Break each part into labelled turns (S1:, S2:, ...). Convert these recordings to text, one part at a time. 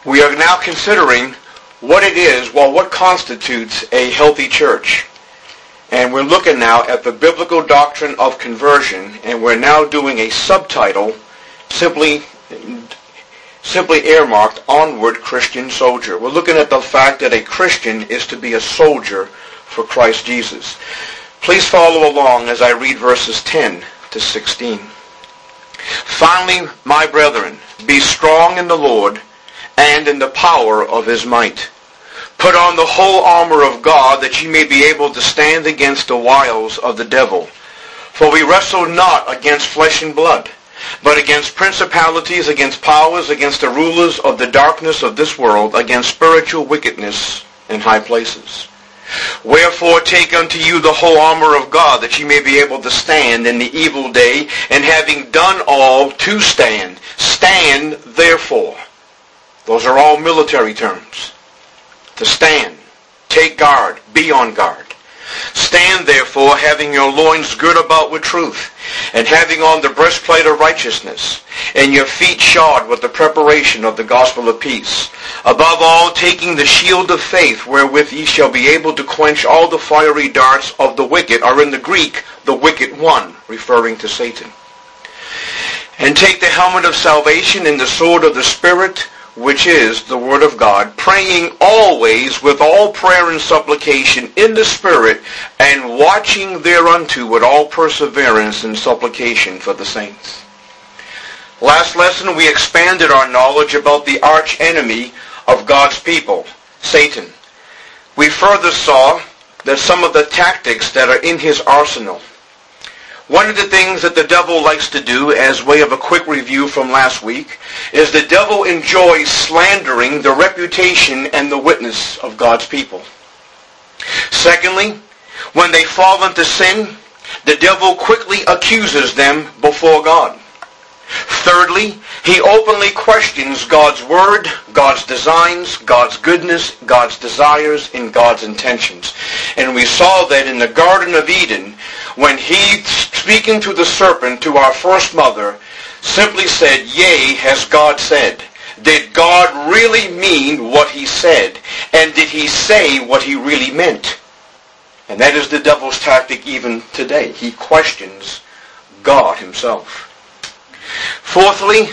S1: We are now considering what it is, what constitutes a healthy church. And we're looking now at the biblical doctrine of conversion, and we're now doing a subtitle simply earmarked Onward Christian Soldier. We're looking at the fact that a Christian is to be a soldier for Christ Jesus. Please follow along as I read verses 10 to 16. Finally, my brethren, be strong in the Lord and in the power of his might. Put on the whole armor of God, that ye may be able to stand against the wiles of the devil. For we wrestle not against flesh and blood, but against principalities, against powers, against the rulers of the darkness of this world, against spiritual wickedness in high places. Wherefore take unto you the whole armor of God, that ye may be able to stand in the evil day, and having done all, to stand. Stand therefore. Those are all military terms. To stand, take guard, be on guard. Stand therefore, having your loins girt about with truth, and having on the breastplate of righteousness, and your feet shod with the preparation of the gospel of peace. Above all, taking the shield of faith, wherewith ye shall be able to quench all the fiery darts of the wicked, or in the Greek, the wicked one, referring to Satan. And take the helmet of salvation and the sword of the Spirit, which is the Word of God, praying always with all prayer and supplication in the Spirit, and watching thereunto with all perseverance and supplication for the saints. Last lesson, we expanded our knowledge about the arch enemy of God's people, Satan. We further saw that some of the tactics that are in his arsenal. One of the things that the devil likes to do, as way of a quick review from last week, is the devil enjoys slandering the reputation and the witness of God's people. Secondly, when they fall into sin, the devil quickly accuses them before God. Thirdly, he openly questions God's word, God's designs, God's goodness, God's desires, and God's intentions. And we saw that in the Garden of Eden, when he, speaking to the serpent, to our first mother, simply said, "Yea, has God said." Did God really mean what he said? And did he say what he really meant? And that is the devil's tactic even today. He questions God himself. Fourthly,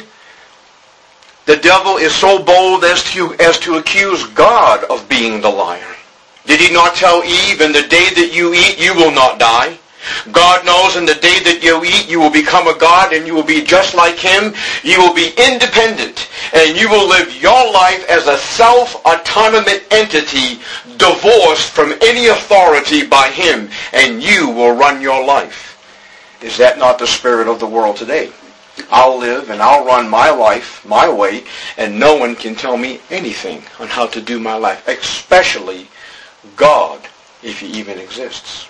S1: the devil is so bold as to accuse God of being the liar. Did he not tell Eve, in the day that you eat, you will not die? God knows in the day that you eat, you will become a god, and you will be just like him. You will be independent, and you will live your life as a self-autonomous entity, divorced from any authority by him, and you will run your life. Is that not the spirit of the world today? I'll live and I'll run my life my way, and no one can tell me anything on how to do my life, especially God, if he even exists.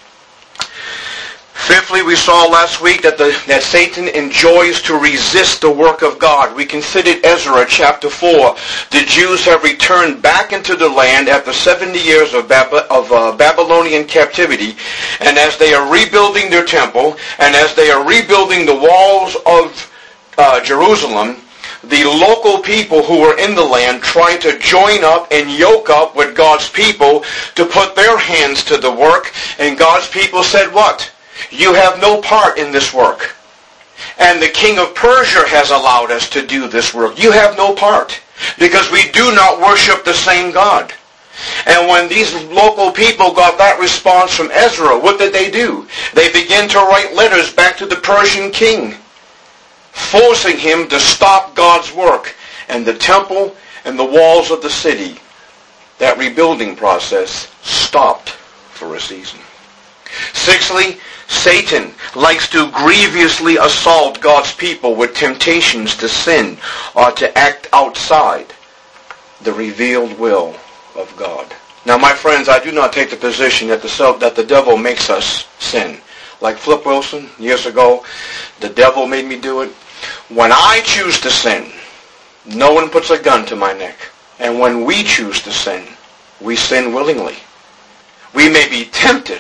S1: Fifthly, we saw last week that Satan enjoys to resist the work of God. We considered Ezra chapter 4. The Jews have returned back into the land after 70 years of Babylonian captivity. And as they are rebuilding their temple, and as they are rebuilding the walls of Jerusalem, the local people who were in the land tried to join up and yoke up with God's people to put their hands to the work. And God's people said, what? You have no part in this work. And the king of Persia has allowed us to do this work. You have no part, because we do not worship the same God. And when these local people got that response from Ezra, what did they do? They began to write letters back to the Persian king, forcing him to stop God's work. And the temple and the walls of the city, that rebuilding process, stopped for a season. Sixthly, Satan likes to grievously assault God's people with temptations to sin or to act outside the revealed will of God. Now, my friends, I do not take the position that the devil makes us sin. Like Flip Wilson, years ago, the devil made me do it. When I choose to sin, no one puts a gun to my neck. And when we choose to sin, we sin willingly. We may be tempted,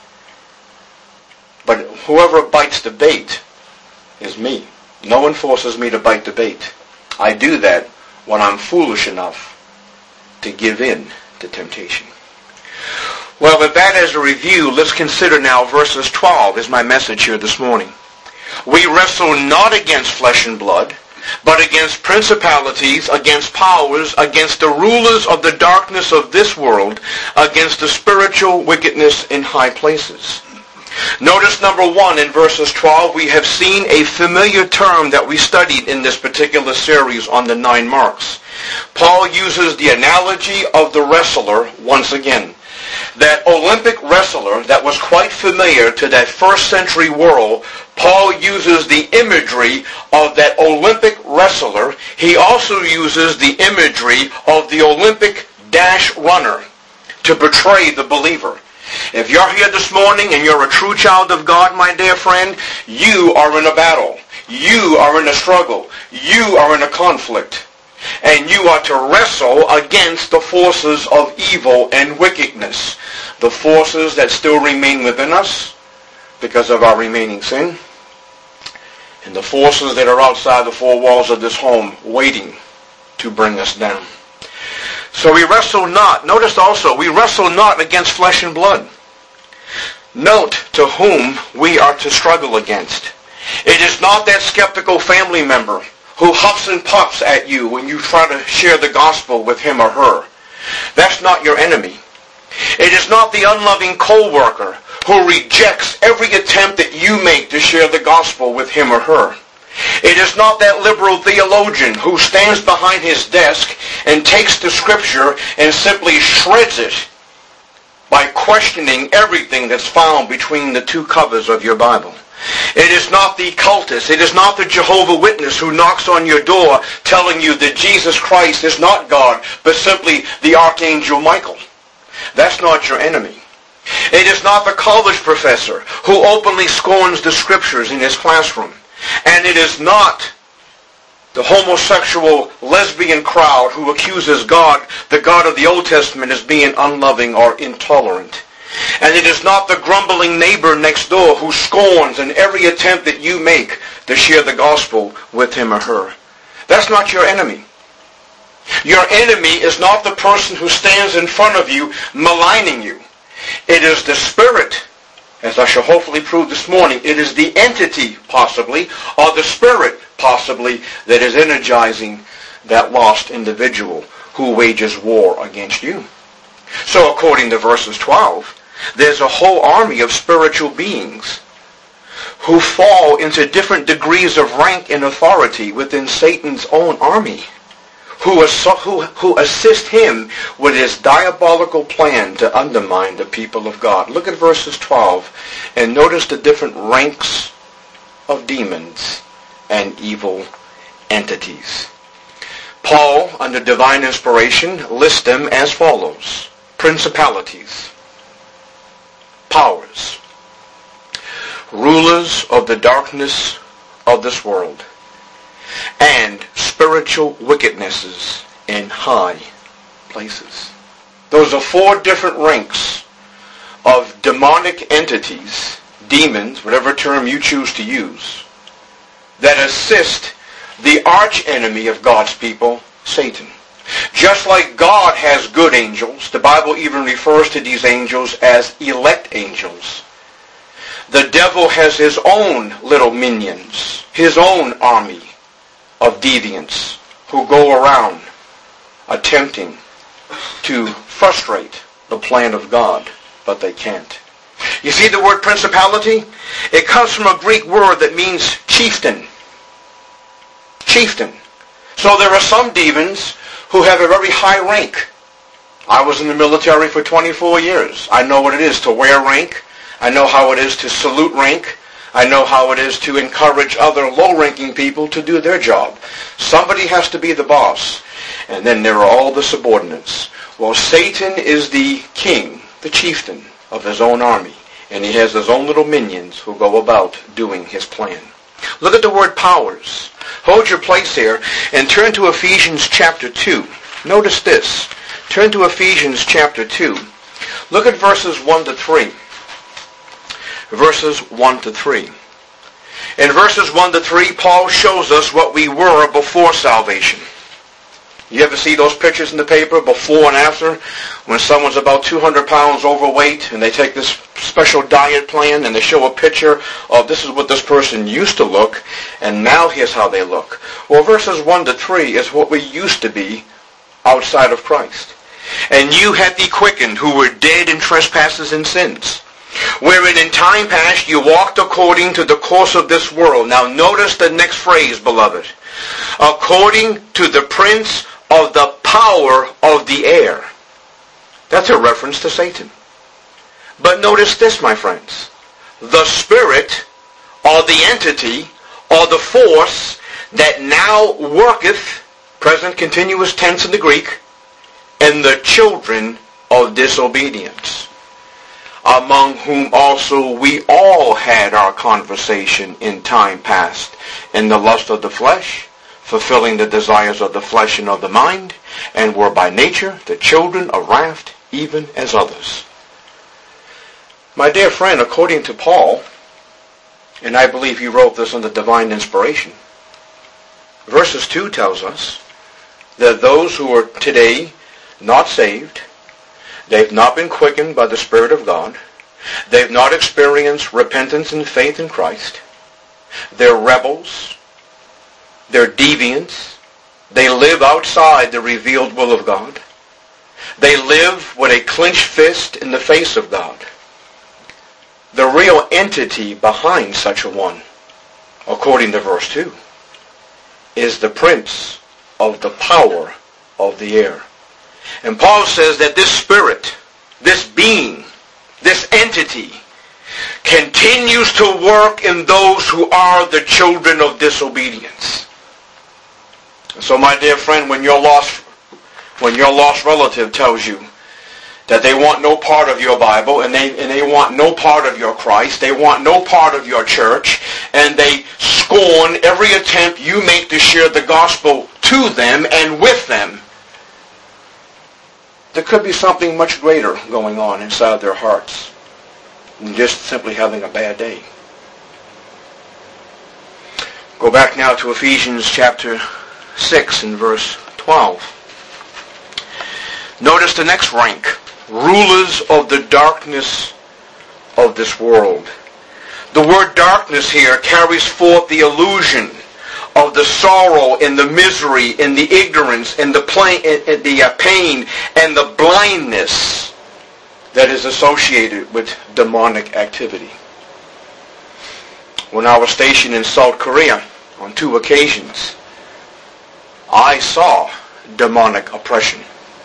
S1: but whoever bites the bait is me. No one forces me to bite the bait. I do that when I'm foolish enough to give in to temptation. Well, with that as a review, let's consider now verses 12 is my message here this morning. We wrestle not against flesh and blood, but against principalities, against powers, against the rulers of the darkness of this world, against the spiritual wickedness in high places. Notice number 1 in verses 12, we have seen a familiar term that we studied in this particular series on the 9 marks. Paul uses the analogy of the wrestler once again. That Olympic wrestler that was quite familiar to that first century world, Paul uses the imagery of that Olympic wrestler. He also uses the imagery of the Olympic dash runner to portray the believer. If you're here this morning and you're a true child of God, my dear friend, you are in a battle. You are in a struggle. You are in a conflict. And you are to wrestle against the forces of evil and wickedness. The forces that still remain within us because of our remaining sin. And the forces that are outside the four walls of this home waiting to bring us down. So we wrestle not. Notice also, we wrestle not against flesh and blood. Note to whom we are to struggle against. It is not that skeptical family member who huffs and puffs at you when you try to share the gospel with him or her. That's not your enemy. It is not the unloving co-worker who rejects every attempt that you make to share the gospel with him or her. It is not that liberal theologian who stands behind his desk and takes the scripture and simply shreds it by questioning everything that's found between the two covers of your Bible. It is not the cultist, it is not the Jehovah's Witness who knocks on your door telling you that Jesus Christ is not God, but simply the Archangel Michael. That's not your enemy. It is not the college professor who openly scorns the scriptures in his classroom. And it is not the homosexual lesbian crowd who accuses God, the God of the Old Testament, as being unloving or intolerant. And it is not the grumbling neighbor next door who scorns in every attempt that you make to share the gospel with him or her. That's not your enemy. Your enemy is not the person who stands in front of you maligning you. It is the spirit, as I shall hopefully prove this morning, it is the entity possibly, or the spirit possibly, that is energizing that lost individual who wages war against you. So according to verses 12, there's a whole army of spiritual beings who fall into different degrees of rank and authority within Satan's own army, who assist him with his diabolical plan to undermine the people of God. Look at verses 12 and notice the different ranks of demons and evil entities. Paul, under divine inspiration, lists them as follows: principalities, powers, rulers of the darkness of this world, and spiritual wickednesses in high places. Those are 4 different ranks of demonic entities, demons, whatever term you choose to use, that assist the arch enemy of God's people, Satan. Just like God has good angels, the Bible even refers to these angels as elect angels. The devil has his own little minions, his own army of deviants who go around attempting to frustrate the plan of God, but they can't. You see the word principality? It comes from a Greek word that means chieftain. Chieftain. So there are some demons who have a very high rank. I was in the military for 24 years. I know what it is to wear rank. I know how it is to salute rank. I know how it is to encourage other low-ranking people to do their job. Somebody has to be the boss. And then there are all the subordinates. Well, Satan is the king, the chieftain of his own army. And he has his own little minions who go about doing his plan. Look at the word powers. Hold your place here and turn to Ephesians chapter 2. Notice this. Turn to Ephesians chapter 2. Look at verses 1 to 3. Verses 1 to 3. In verses 1 to 3, Paul shows us what we were before salvation. You ever see those pictures in the paper, before and after, when someone's about 200 pounds overweight and they take this special diet plan and they show a picture of this is what this person used to look and now here's how they look. Well, verses 1 to 3 is what we used to be outside of Christ. And you hath he quickened who were dead in trespasses and sins, wherein in time past you walked according to the course of this world. Now notice the next phrase, beloved. According to the prince of the power of the air. That's a reference to Satan. But notice this, my friends. The spirit, or the entity, or the force that now worketh, present continuous tense in the Greek, in the children of disobedience, among whom also we all had our conversation in time past, in the lust of the flesh, fulfilling the desires of the flesh and of the mind, and were by nature the children of wrath, even as others. My dear friend, according to Paul, and I believe he wrote this under divine inspiration, verses 2 tells us that those who are today not saved, they've not been quickened by the Spirit of God, they've not experienced repentance and faith in Christ, they're rebels, they're deviants. They live outside the revealed will of God. They live with a clenched fist in the face of God. The real entity behind such a one, according to verse 2, is the prince of the power of the air. And Paul says that this spirit, this being, this entity, continues to work in those who are the children of disobedience. So my dear friend, when your lost relative tells you that they want no part of your Bible and they want no part of your Christ, they want no part of your church, and they scorn every attempt you make to share the gospel to them and with them, there could be something much greater going on inside their hearts than just simply having a bad day. Go back now to Ephesians chapter 6 and verse 12. Notice the next rank. Rulers of the darkness of this world. The word darkness here carries forth the illusion of the sorrow and the misery and the ignorance and the pain and the blindness that is associated with demonic activity. When I was stationed in South Korea on 2 occasions, I saw demonic oppression.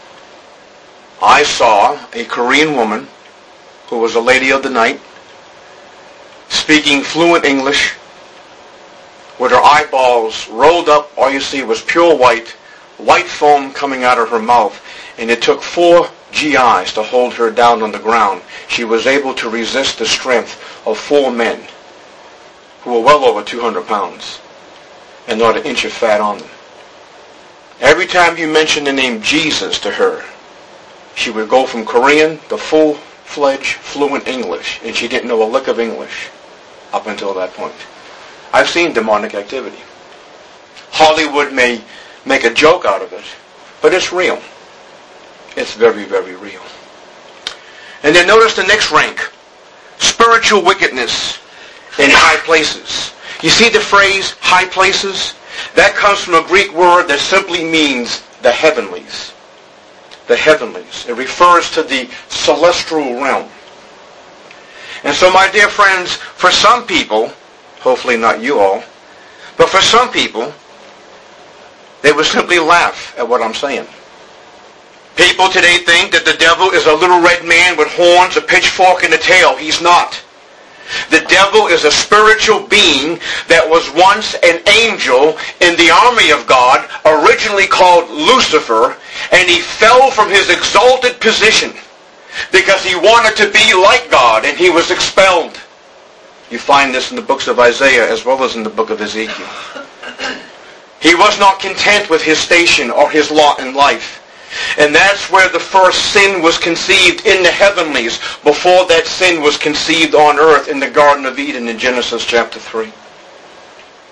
S1: I saw a Korean woman who was a lady of the night, speaking fluent English, with her eyeballs rolled up. All you see was pure white foam coming out of her mouth, and it took 4 GIs to hold her down on the ground. She was able to resist the strength of 4 men who were well over 200 pounds and not an inch of fat on them. Every time you mentioned the name Jesus to her, she would go from Korean to full-fledged fluent English, and she didn't know a lick of English up until that point. I've seen demonic activity. Hollywood may make a joke out of it, but it's real. It's very, very real. And then notice the next rank. Spiritual wickedness in high places. You see the phrase, high places? That comes from a Greek word that simply means the heavenlies. The heavenlies. It refers to the celestial realm. And so, my dear friends, for some people, hopefully not you all, but for some people, they would simply laugh at what I'm saying. People today think that the devil is a little red man with horns, a pitchfork, and a tail. He's not. The devil is a spiritual being that was once an angel in the army of God, originally called Lucifer, and he fell from his exalted position because he wanted to be like God, and he was expelled. You find this in the books of Isaiah as well as in the book of Ezekiel. He was not content with his station or his lot in life. And that's where the first sin was conceived, in the heavenlies, before that sin was conceived on earth in the Garden of Eden in Genesis chapter 3.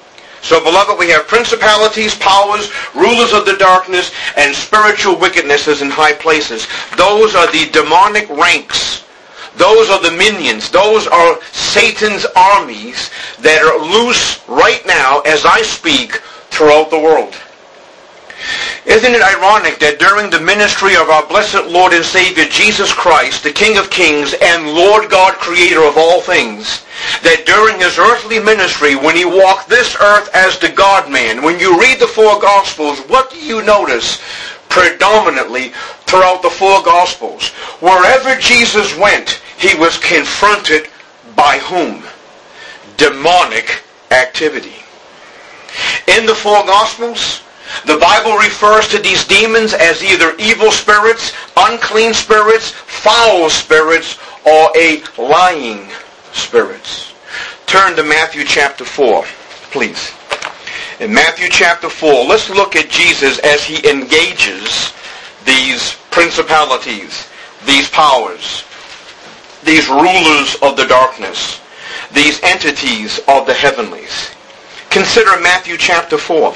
S1: So, beloved, we have principalities, powers, rulers of the darkness, and spiritual wickednesses in high places. Those are the demonic ranks. Those are the minions. Those are Satan's armies that are loose right now as I speak throughout the world. Isn't it ironic that during the ministry of our blessed Lord and Savior Jesus Christ, the King of Kings and Lord God, Creator of all things, that during his earthly ministry, when he walked this earth as the God-man, when you read the four Gospels, what do you notice predominantly throughout the four Gospels? Wherever Jesus went, he was confronted by whom? Demonic activity. In the four Gospels, the Bible refers to these demons as either evil spirits, unclean spirits, foul spirits, or a lying spirits. Turn to Matthew chapter 4, please. In Matthew chapter 4, let's look at Jesus as he engages these principalities, these powers, these rulers of the darkness, these entities of the heavenlies. Consider Matthew chapter 4.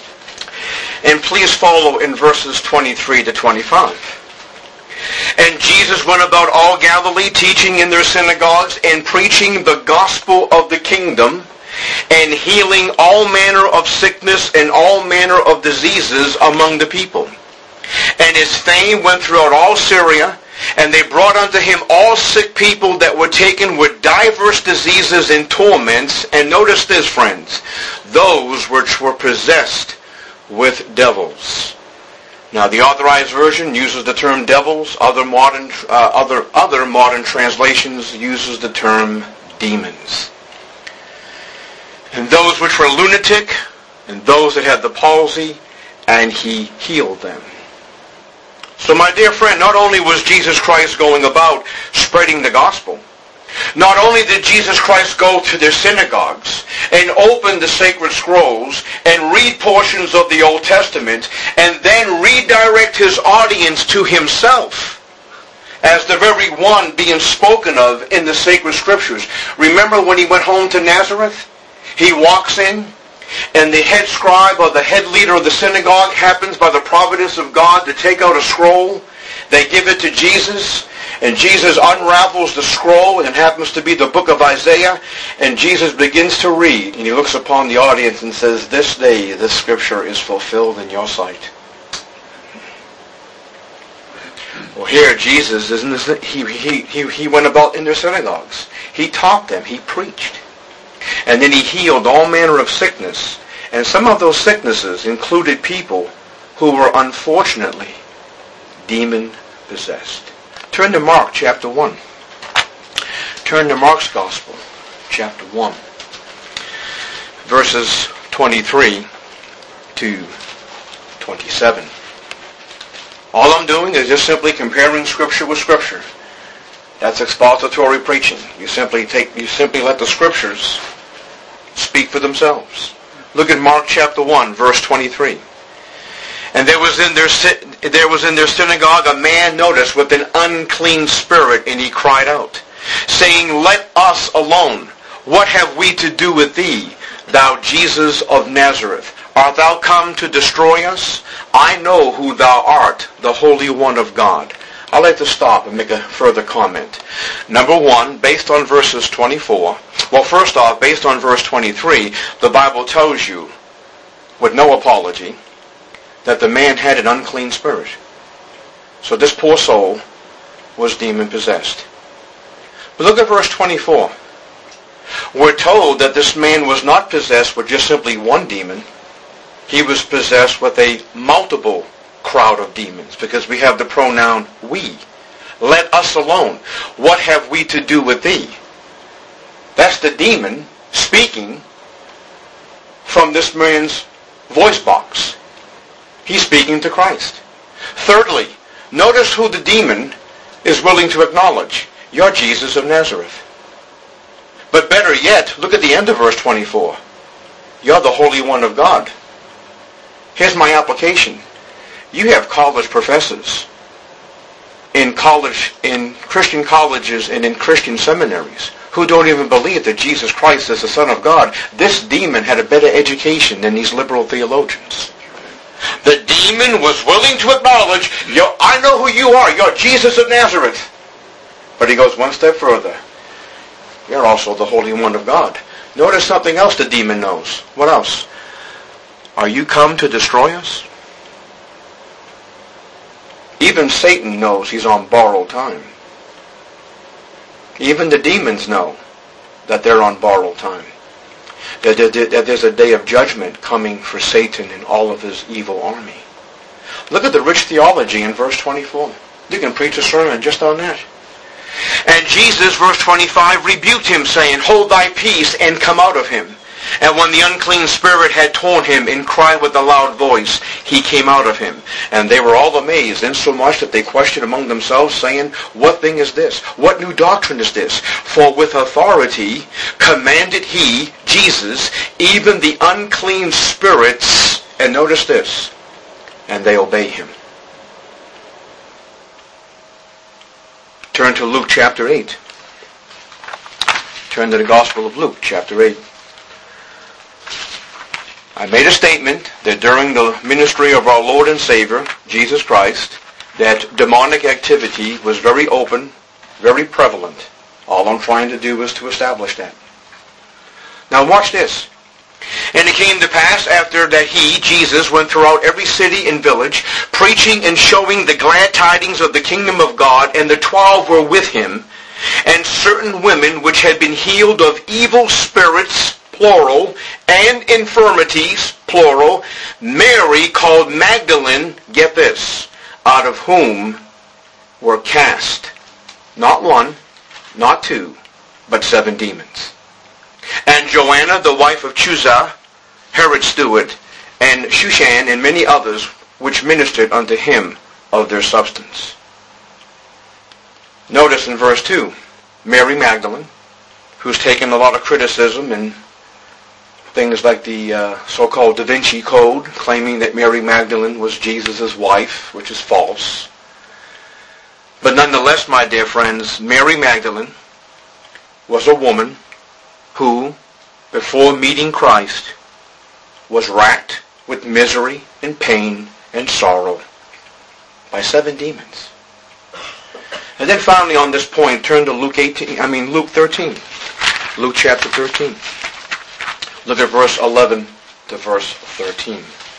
S1: And please follow in verses 23 to 25. And Jesus went about all Galilee, teaching in their synagogues and preaching the gospel of the kingdom, and healing all manner of sickness and all manner of diseases among the people. And his fame went throughout all Syria, and they brought unto him all sick people that were taken with divers diseases and torments. And notice this, friends, those which were possessed with devils. Now, the Authorized Version uses the term devils. Other modern translations uses the term demons. And those which were lunatic, and those that had the palsy, and he healed them. So, my dear friend, not only was Jesus Christ going about spreading the gospel, not only did Jesus Christ go to their synagogues and open the sacred scrolls and read portions of the Old Testament and then redirect his audience to himself as the very one being spoken of in the sacred scriptures. Remember when he went home to Nazareth? He walks in, and the head scribe or the head leader of the synagogue happens by the providence of God to take out a scroll. They give it to Jesus, and Jesus unravels the scroll, and it happens to be the book of Isaiah, and Jesus begins to read, and he looks upon the audience and says, "This day this scripture is fulfilled in your sight." Well, here Jesus, he went about in their synagogues. He taught them, he preached. And then he healed all manner of sickness. And some of those sicknesses included people who were unfortunately demon-possessed. Turn to Mark chapter 1. Turn to Mark's Gospel, chapter 1. Verses 23 to 27. All I'm doing is just simply comparing Scripture with Scripture. That's expository preaching. You simply let the Scriptures speak for themselves. Look at Mark chapter 1, verse 23. And there was in their synagogue a man, notice, with an unclean spirit, and he cried out, saying, "Let us alone. What have we to do with thee, thou Jesus of Nazareth? Art thou come to destroy us? I know who thou art, the Holy One of God." I'd like to stop and make a further comment. Number one, based on verses 24, well, first off, based on verse 23, the Bible tells you, with no apology, that the man had an unclean spirit. So this poor soul was demon-possessed. But look at verse 24. We're told that this man was not possessed with just simply one demon. He was possessed with a multiple crowd of demons, because we have the pronoun we. Let us alone. What have we to do with thee? That's the demon speaking from this man's voice box. He's speaking to Christ. Thirdly, notice who the demon is willing to acknowledge. You're Jesus of Nazareth. But better yet, look at the end of verse 24. You're the Holy One of God. Here's my application. You have college professors in Christian colleges and in Christian seminaries who don't even believe that Jesus Christ is the Son of God. This demon had a better education than these liberal theologians. The demon was willing to acknowledge, I know who you are. You're Jesus of Nazareth. But he goes one step further. You're also the Holy One of God. Notice something else the demon knows. What else? Are you come to destroy us? Even Satan knows he's on borrowed time. Even the demons know that they're on borrowed time. That there's a day of judgment coming for Satan and all of his evil army. Look at the rich theology in verse 24. You can preach a sermon just on that. And Jesus, verse 25, rebuked him, saying, Hold thy peace, and come out of him. And when the unclean spirit had torn him, and cried with a loud voice, he came out of him. And they were all amazed, insomuch that they questioned among themselves, saying, What thing is this? What new doctrine is this? For with authority commanded he, Jesus, even the unclean spirits, and notice this, and they obey him. Turn to Luke chapter 8. Turn to the Gospel of Luke chapter 8. I made a statement that during the ministry of our Lord and Savior, Jesus Christ, that demonic activity was very open, very prevalent. All I'm trying to do is to establish that. Now watch this. And it came to pass after that he, Jesus, went throughout every city and village, preaching and showing the glad tidings of the kingdom of God, and the 12 were with him, and certain women which had been healed of evil spirits, plural, and infirmities, plural, Mary called Magdalene, get this, out of whom were cast, not one, not two, but 7 demons. And Joanna, the wife of Chuza, Herod's steward, and Shushan, and many others, which ministered unto him of their substance. Notice in verse 2, Mary Magdalene, who's taken a lot of criticism and things like the so-called Da Vinci Code, claiming that Mary Magdalene was Jesus' wife, which is false. But nonetheless, my dear friends, Mary Magdalene was a woman who, before meeting Christ, was racked with misery and pain and sorrow by 7 demons. And then finally on this point, turn to Luke 13. Luke chapter 13. Look at verse 11 to verse 13.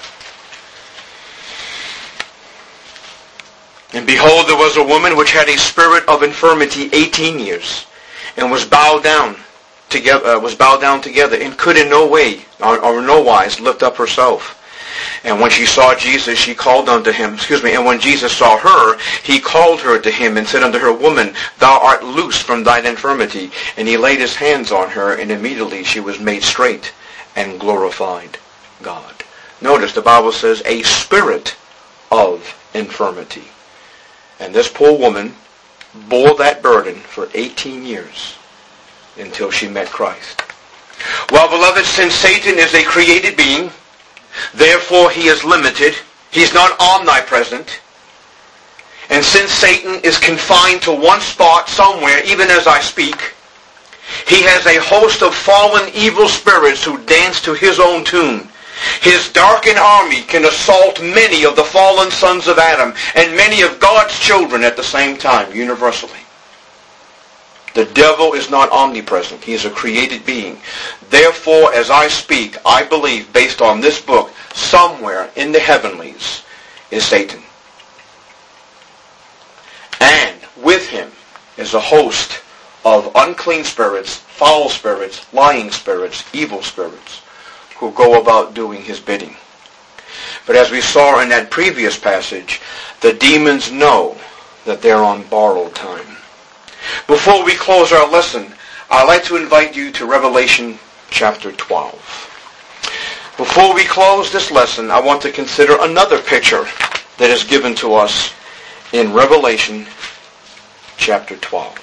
S1: And behold, there was a woman which had a spirit of infirmity 18 years, and was bowed down together, and could in no way or no wise lift up herself. And when she saw Jesus, she called unto him, and when Jesus saw her, he called her to him, and said unto her, Woman, thou art loosed from thine infirmity. And he laid his hands on her, and immediately she was made straight, and glorified God. Notice the Bible says, a spirit of infirmity. And this poor woman bore that burden for 18 years. Until she met Christ. Well, beloved, since Satan is a created being, therefore he is limited. He's not omnipresent. And since Satan is confined to one spot somewhere, even as I speak, he has a host of fallen evil spirits who dance to his own tune. His darkened army can assault many of the fallen sons of Adam and many of God's children at the same time, universally. The devil is not omnipresent. He is a created being. Therefore, as I speak, I believe, based on this book, somewhere in the heavenlies is Satan. And with him is a host of unclean spirits, foul spirits, lying spirits, evil spirits, who go about doing his bidding. But as we saw in that previous passage, the demons know that they're on borrowed time. Before we close our lesson, I'd like to invite you to Revelation chapter 12. Before we close this lesson, I want to consider another picture that is given to us in Revelation chapter 12.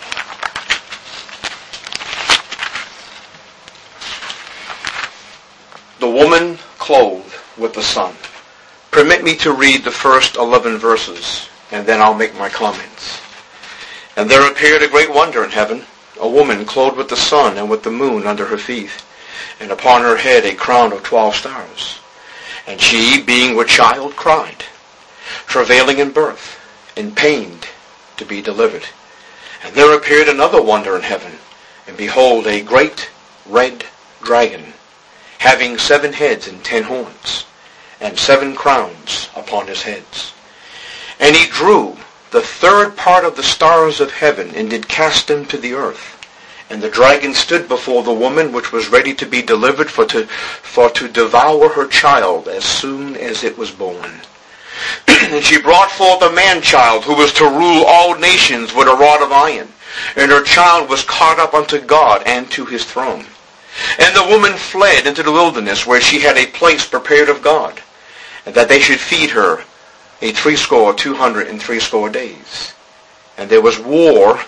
S1: The woman clothed with the sun. Permit me to read the first 11 verses, and then I'll make my comments. And there appeared a great wonder in heaven, a woman clothed with the sun and with the moon under her feet, and upon her head a crown of 12 stars. And she, being with child, cried, travailing in birth, and pained to be delivered. And there appeared another wonder in heaven, and behold, a great red dragon, having 7 heads and 10 horns, and 7 crowns upon his heads. And he drew the 3rd part of the stars of heaven, and did cast them to the earth. And the dragon stood before the woman which was ready to be delivered, for to devour her child as soon as it was born. And she brought forth a man-child, who was to rule all nations with a rod of iron. And her child was caught up unto God and to his throne. And the woman fled into the wilderness, where she had a place prepared of God, and that they should feed her 260 days. And there was war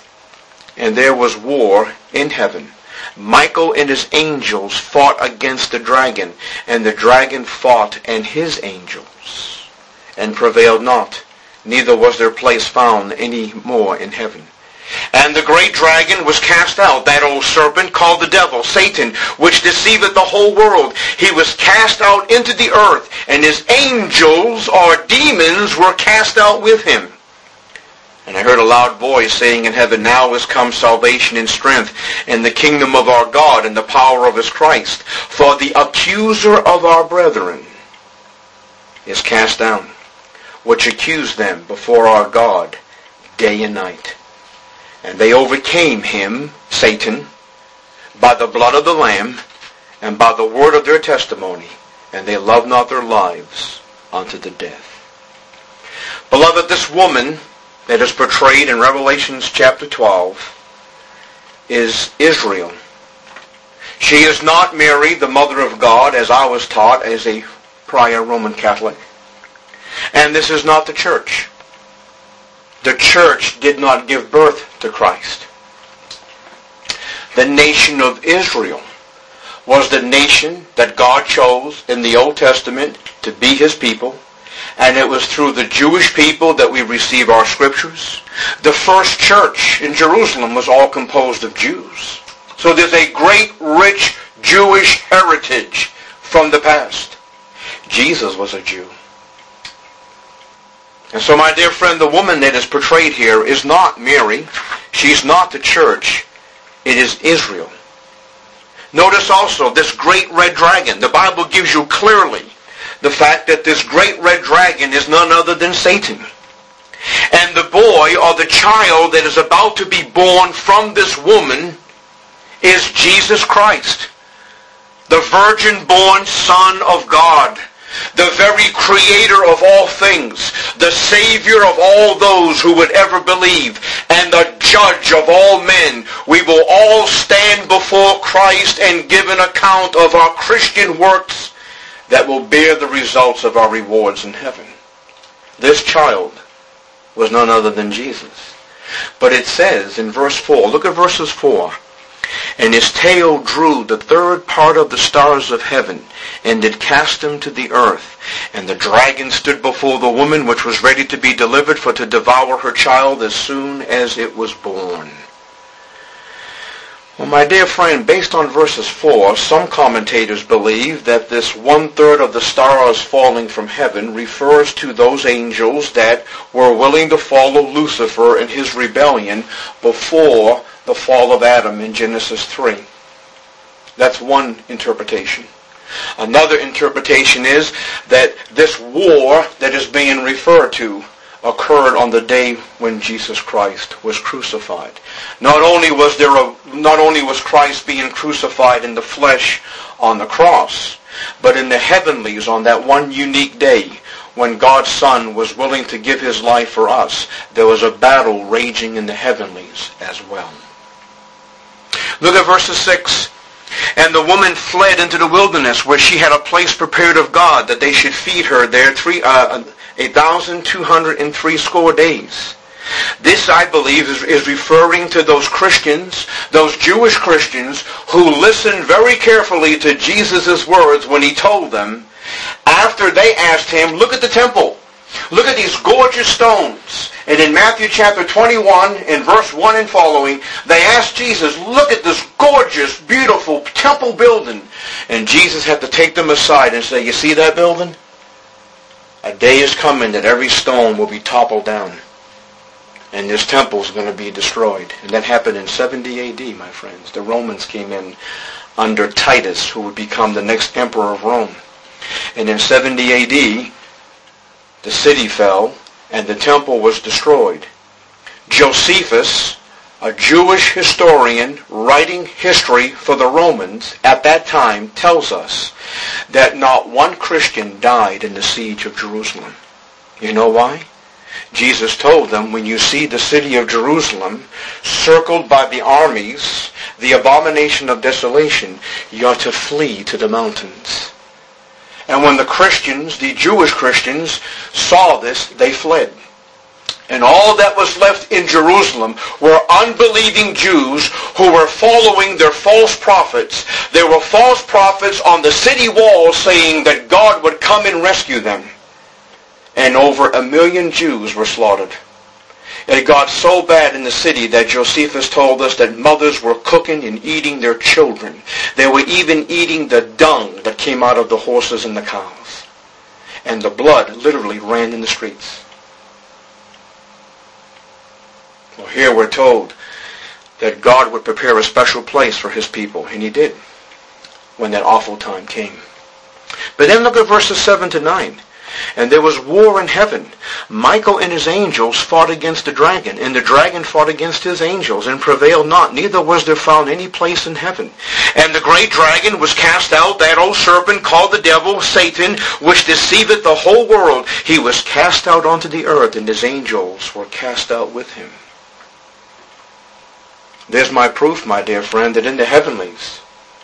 S1: in heaven. Michael and his angels fought against the dragon, and the dragon fought and his angels, and prevailed not, neither was their place found any more in heaven. And the great dragon was cast out, that old serpent called the devil, Satan, which deceiveth the whole world. He was cast out into the earth, and his angels, or demons, were cast out with him. And I heard a loud voice saying in heaven, Now is come salvation and strength, and the kingdom of our God, and the power of his Christ. For the accuser of our brethren is cast down, which accused them before our God day and night. And they overcame him, Satan, by the blood of the Lamb, and by the word of their testimony, and they loved not their lives unto the death. Beloved, this woman that is portrayed in Revelation chapter 12 is Israel. She is not Mary, the mother of God, as I was taught as a prior Roman Catholic. And this is not the church. The church did not give birth to Christ. The nation of Israel was the nation that God chose in the Old Testament to be his people, and it was through the Jewish people that we receive our scriptures. The first church in Jerusalem was all composed of Jews. So there's a great, rich Jewish heritage from the past. Jesus was a Jew. And so, my dear friend, the woman that is portrayed here is not Mary. She's not the church. It is Israel. Notice also this great red dragon. The Bible gives you clearly the fact that this great red dragon is none other than Satan. And the boy or the child that is about to be born from this woman is Jesus Christ, the virgin-born Son of God, the very creator of all things, the Savior of all those who would ever believe, and the judge of all men. We will all stand before Christ and give an account of our Christian works that will bear the results of our rewards in heaven. This child was none other than Jesus. But it says in verse 4, look at verses 4. And his tail drew the 3rd part of the stars of heaven, and did cast them to the earth. And the dragon stood before the woman which was ready to be delivered, for to devour her child as soon as it was born. Well, my dear friend, based on verses 4, some commentators believe that this 1/3 of the stars falling from heaven refers to those angels that were willing to follow Lucifer in his rebellion before the fall of Adam in Genesis 3. That's one interpretation. Another interpretation is that this war that is being referred to occurred on the day when Jesus Christ was crucified. Not only was Christ being crucified in the flesh on the cross, but in the heavenlies on that one unique day when God's Son was willing to give his life for us, there was a battle raging in the heavenlies as well. Look at verses 6. And the woman fled into the wilderness, where she had a place prepared of God, that they should feed her there 1,260 days. This, I believe, is referring to those Christians, those Jewish Christians, who listened very carefully to Jesus' words when he told them, after they asked him, look at the temple. Look at these gorgeous stones. And in Matthew chapter 21, in verse 1 and following, they asked Jesus, look at this gorgeous, beautiful temple building. And Jesus had to take them aside and say, you see that building? A day is coming that every stone will be toppled down. And this temple is going to be destroyed. And that happened in 70 A.D., my friends. The Romans came in under Titus, who would become the next emperor of Rome. And in 70 A.D., the city fell, and the temple was destroyed. Josephus, a Jewish historian writing history for the Romans at that time, tells us that not one Christian died in the siege of Jerusalem. You know why? Jesus told them, when you see the city of Jerusalem circled by the armies, the abomination of desolation, you are to flee to the mountains. And when the Christians, the Jewish Christians, saw this, they fled. And all that was left in Jerusalem were unbelieving Jews who were following their false prophets. There were false prophets on the city walls saying that God would come and rescue them. And over 1 million Jews were slaughtered. It got so bad in the city that Josephus told us that mothers were cooking and eating their children. They were even eating the dung that came out of the horses and the cows. And the blood literally ran in the streets. Well, here we're told that God would prepare a special place for his people, and he did when that awful time came. But then look at verses 7 to 9. And there was war in heaven. Michael and his angels fought against the dragon, and the dragon fought against his angels, and prevailed not, neither was there found any place in heaven. And the great dragon was cast out, that old serpent called the devil, Satan, which deceiveth the whole world. He was cast out onto the earth, and his angels were cast out with him. There's my proof, my dear friend, that in the heavenlies,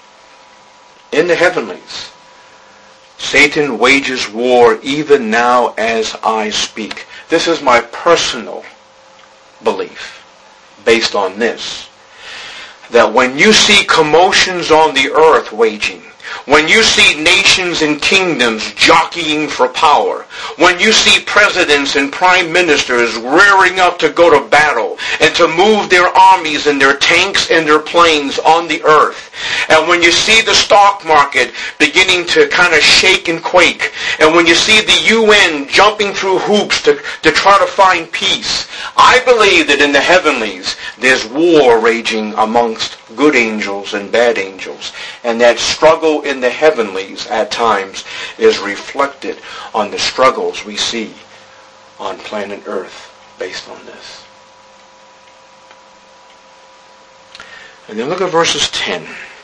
S1: Satan wages war even now as I speak. This is my personal belief based on this. That when you see commotions on the earth waging, when you see nations and kingdoms jockeying for power, when you see presidents and prime ministers rearing up to go to battle and to move their armies and their tanks and their planes on the earth, and when you see the stock market beginning to kind of shake and quake, and when you see the UN jumping through hoops to try to find peace, I believe that in the heavenlies there's war raging amongst good angels and bad angels, and that struggle in the heavenlies at times is reflected on the struggles we see on planet Earth based on this. And then look at verses 10.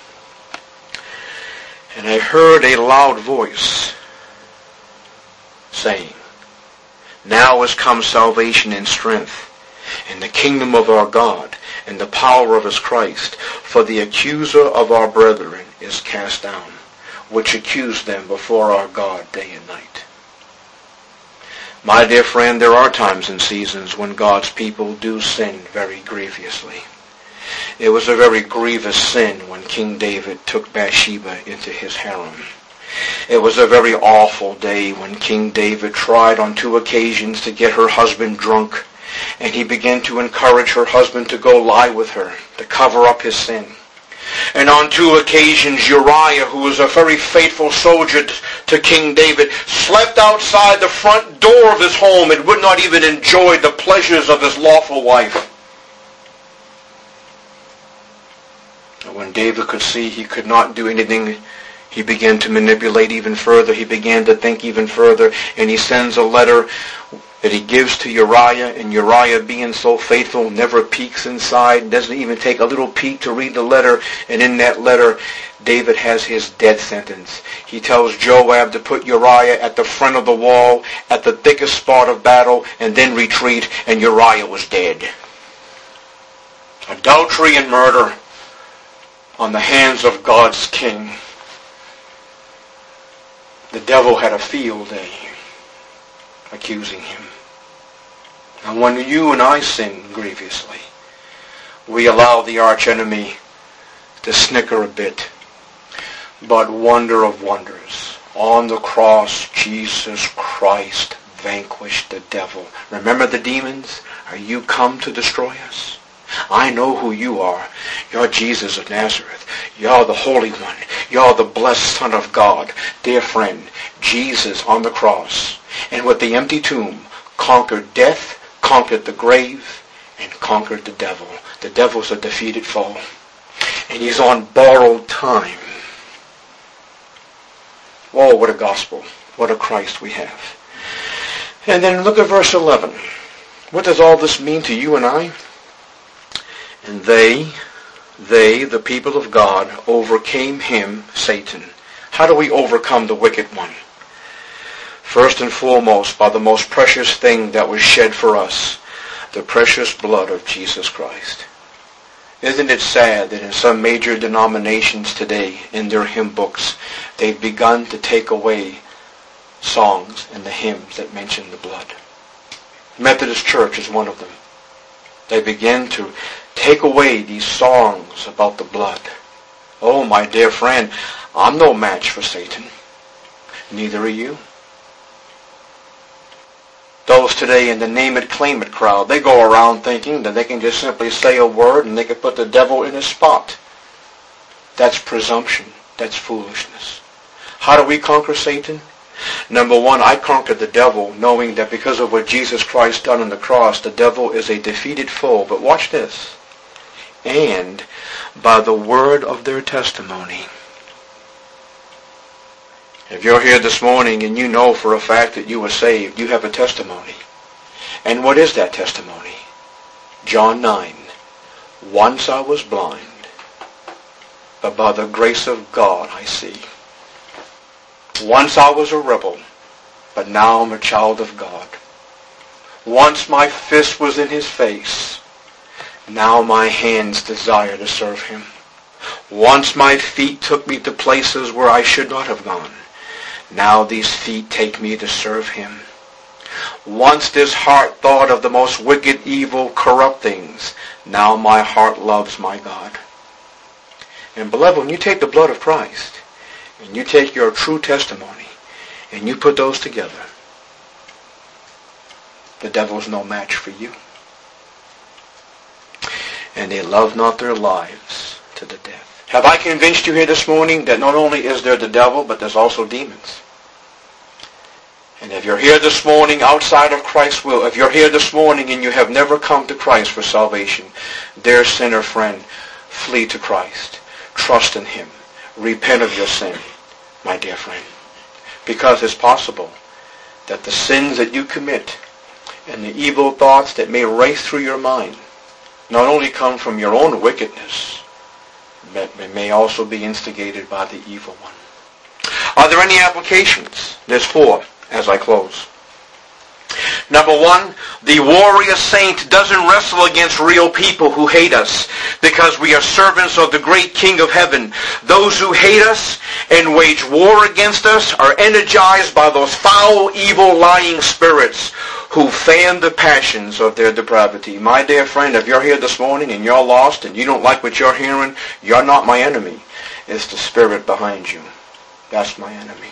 S1: And I heard a loud voice saying, now is come salvation and strength, and the kingdom of our God, and the power of his Christ. For the accuser of our brethren is cast down, which accused them before our God day and night. My dear friend, there are times and seasons when God's people do sin very grievously. It was a very grievous sin when King David took Bathsheba into his harem. It was a very awful day when King David tried on 2 occasions to get her husband drunk, and he began to encourage her husband to go lie with her, to cover up his sin. And on 2 occasions, Uriah, who was a very faithful soldier to King David, slept outside the front door of his home and would not even enjoy the pleasures of his lawful wife. And when David could see he could not do anything, he began to manipulate even further. He began to think even further, and he sends a letter that he gives to Uriah, and Uriah, being so faithful, never peeks inside, doesn't even take a little peek to read the letter, and in that letter, David has his death sentence. He tells Joab to put Uriah at the front of the wall, at the thickest spot of battle, and then retreat, and Uriah was dead. Adultery and murder on the hands of God's king. The devil had a field day accusing him. And when you and I sin grievously, we allow the archenemy to snicker a bit. But wonder of wonders, on the cross, Jesus Christ vanquished the devil. Remember the demons? Are you come to destroy us? I know who you are. You're Jesus of Nazareth. You're the Holy One. You're the blessed Son of God. Dear friend, Jesus on the cross, and with the empty tomb, conquered death, conquered the grave, and conquered the devil. The devil's a defeated foe. And he's on borrowed time. Oh, what a gospel. What a Christ we have. And then look at verse 11. What does all this mean to you and I? And they, the people of God, overcame him, Satan. How do we overcome the wicked one? First and foremost, by the most precious thing that was shed for us, the precious blood of Jesus Christ. Isn't it sad that in some major denominations today, in their hymn books, they've begun to take away songs and the hymns that mention the blood? Methodist Church is one of them. They begin to take away these songs about the blood. Oh, my dear friend, I'm no match for Satan. Neither are you. Those today in the name it, claim it crowd, they go around thinking that they can just simply say a word and they can put the devil in his spot. That's presumption. That's foolishness. How do we conquer Satan? Number one, I conquered the devil knowing that because of what Jesus Christ done on the cross, the devil is a defeated foe. But watch this. And by the word of their testimony. If you're here this morning and you know for a fact that you were saved, you have a testimony. And what is that testimony? John 9. Once I was blind, but by the grace of God I see. Once I was a rebel, but now I'm a child of God. Once my fist was in his face, now my hands desire to serve him. Once my feet took me to places where I should not have gone. Now these feet take me to serve him. Once this heart thought of the most wicked, evil, corrupt things. Now my heart loves my God. And beloved, when you take the blood of Christ, and you take your true testimony, and you put those together, the devil's no match for you. And they love not their lives to the death. Have I convinced you here this morning that not only is there the devil, but there's also demons? And if you're here this morning outside of Christ's will, if you're here this morning and you have never come to Christ for salvation, dear sinner friend, flee to Christ. Trust in him. Repent of your sin, my dear friend. Because it's possible that the sins that you commit and the evil thoughts that may race through your mind not only come from your own wickedness, but it may also be instigated by the evil one. Are there any applications? There's 4 as I close. Number 1, the warrior saint doesn't wrestle against real people who hate us because we are servants of the great King of Heaven. Those who hate us and wage war against us are energized by those foul, evil, lying spirits who fan the passions of their depravity. My dear friend, if you're here this morning and you're lost and you don't like what you're hearing, you're not my enemy. It's the spirit behind you. That's my enemy.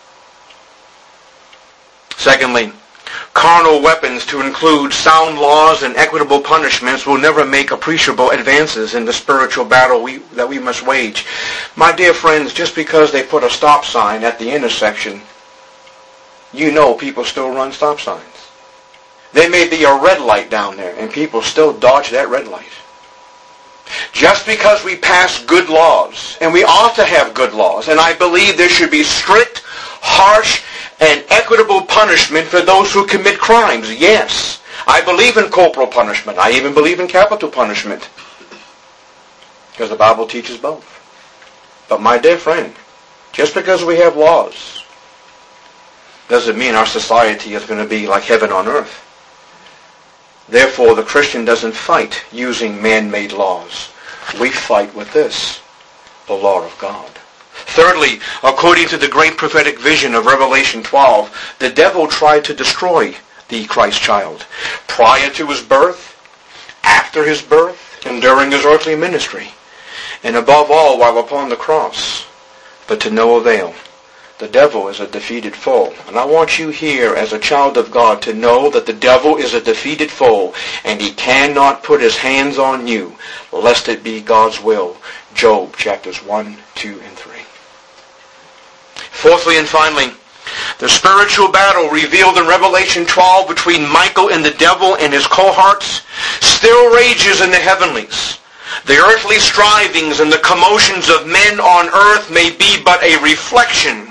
S1: Secondly, carnal weapons to include sound laws and equitable punishments will never make appreciable advances in the spiritual battle that we must wage. My dear friends, just because they put a stop sign at the intersection, you know people still run stop signs. There may be a red light down there, and people still dodge that red light. Just because we pass good laws, and we ought to have good laws, and I believe there should be strict, harsh, and equitable punishment for those who commit crimes. Yes, I believe in corporal punishment. I even believe in capital punishment. Because the Bible teaches both. But my dear friend, just because we have laws doesn't mean our society is going to be like heaven on earth. Therefore, the Christian doesn't fight using man-made laws. We fight with this, the law of God. Thirdly, according to the great prophetic vision of Revelation 12, the devil tried to destroy the Christ child prior to his birth, after his birth, and during his earthly ministry, and above all while upon the cross, but to no avail. The devil is a defeated foe. And I want you here as a child of God to know that the devil is a defeated foe and he cannot put his hands on you lest it be God's will. Job chapters 1, 2, and 3. Fourthly and finally, the spiritual battle revealed in Revelation 12 between Michael and the devil and his cohorts still rages in the heavenlies. The earthly strivings and the commotions of men on earth may be but a reflection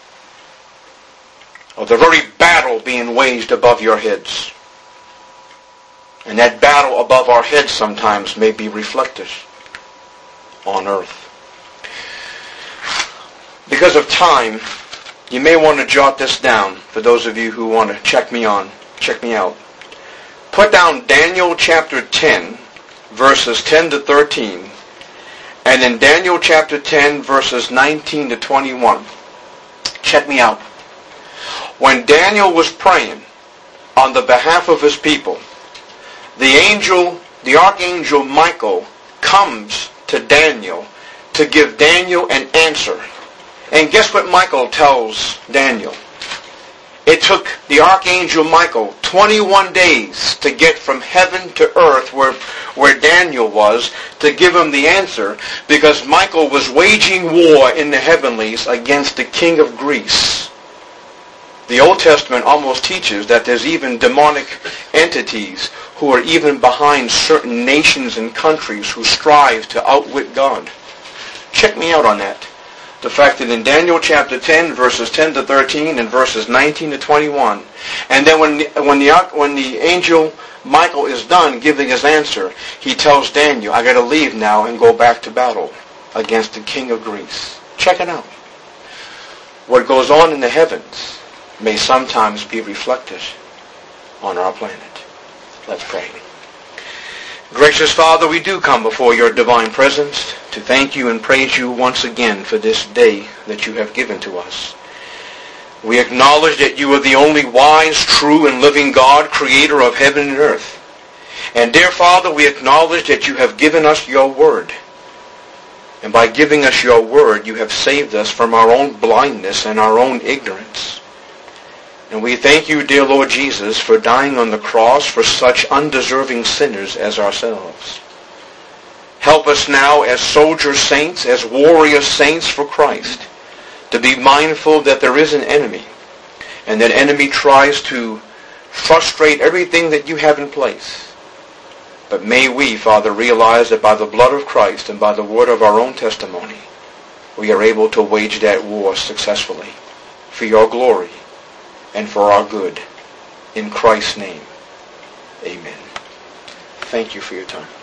S1: of the very battle being waged above your heads. And that battle above our heads sometimes may be reflected on earth. Because of time, you may want to jot this down for those of you who want to check me out. Put down Daniel chapter 10, verses 10 to 13, and then Daniel chapter 10, verses 19 to 21. Check me out. When Daniel was praying on the behalf of his people, the archangel Michael comes to Daniel to give Daniel an answer. And guess what Michael tells Daniel? It took the archangel Michael 21 days to get from heaven to earth where Daniel was to give him the answer, because Michael was waging war in the heavenlies against the king of Greece. The Old Testament almost teaches that there's even demonic entities who are even behind certain nations and countries who strive to outwit God. Check me out on that. The fact that in Daniel chapter 10, verses 10 to 13 and verses 19 to 21, and then when the angel Michael is done giving his answer, he tells Daniel, I got to leave now and go back to battle against the king of Greece. Check it out. What goes on in the heavens may sometimes be reflected on our planet. Let's pray. Gracious Father, we do come before your divine presence to thank you and praise you once again for this day that you have given to us. We acknowledge that you are the only wise, true, and living God, creator of heaven and earth. And dear Father, we acknowledge that you have given us your word. And by giving us your word, you have saved us from our own blindness and our own ignorance. And we thank you, dear Lord Jesus, for dying on the cross for such undeserving sinners as ourselves. Help us now as soldier saints, as warrior saints for Christ, to be mindful that there is an enemy, and that enemy tries to frustrate everything that you have in place. But may we, Father, realize that by the blood of Christ and by the word of our own testimony, we are able to wage that war successfully for your glory and for our good. In Christ's name, amen. Thank you for your time.